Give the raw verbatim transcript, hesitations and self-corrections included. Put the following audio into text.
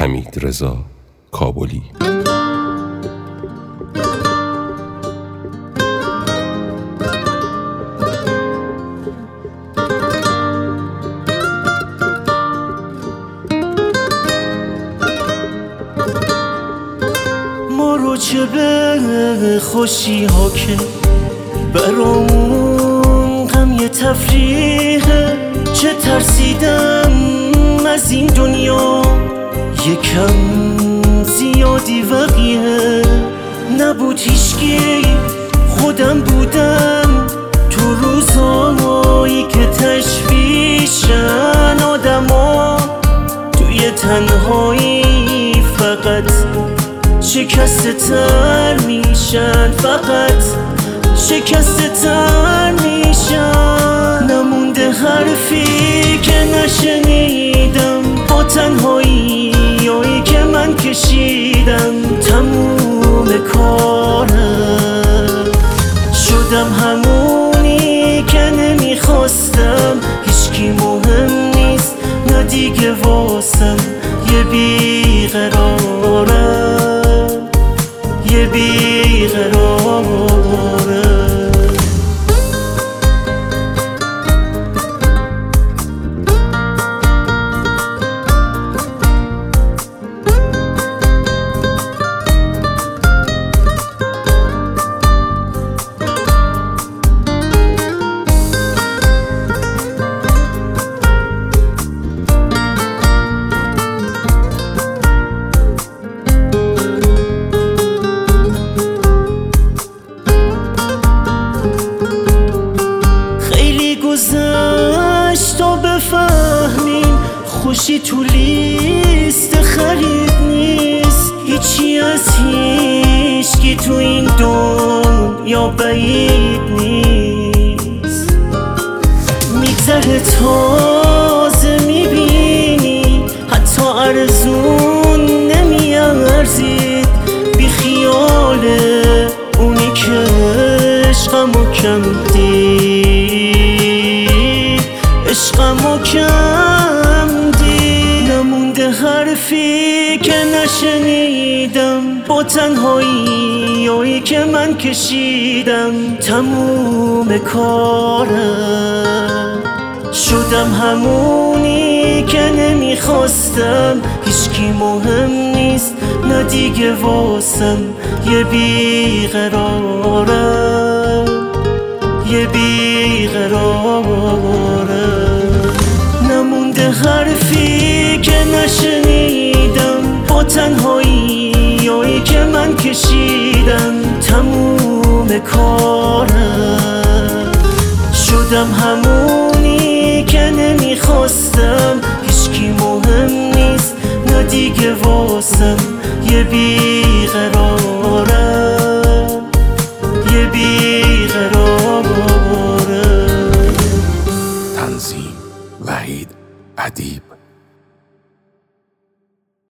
حمیدرضا کابلی. ما رو چه به خوشی ها که برامون غم یه تفریحه، چه ترسیدم از این دنیا یکم زیادی وقیه. نبود هیچکی خودم بودم تو روزایی که تشویشن آدما توی تنهایی فقط شکسته تر میشن، فقط شکسته تر میشن. نمونده حرفی که نشنیدم با تنهایی هایی که من کشیدم. تموم کارم شدم همونی که نمیخواستم. هیچکی مهم نیست نه دیگه واسم، یه بیقرارم، یه بیقرارم. گذشت تا بفهمیم خوشی تو لیست خرید نیست. هیچی از هیچکی تو این دنیا بعید نیست. میگذره تازه میبینی حتی ارزون نمیارزید. بی خیال اونی که عشقمو کم دید، عشقمو کم دید. نمونده حرفی که نشنیدم با تنهایی هایی که من کشیدم. تموم کارم شدم همونی که نمیخواستم. هیچکی مهم نیست نه دیگه واسم، یه بیقرارم، یه بیقرارم. نمونده حرفی که نشنیدم با تنهایی هایی که من کشیدم. تموم کارم شدم همونی که نمیخواستم. هیچکی مهم نیست نه دیگه واسم، یه بیقرارم.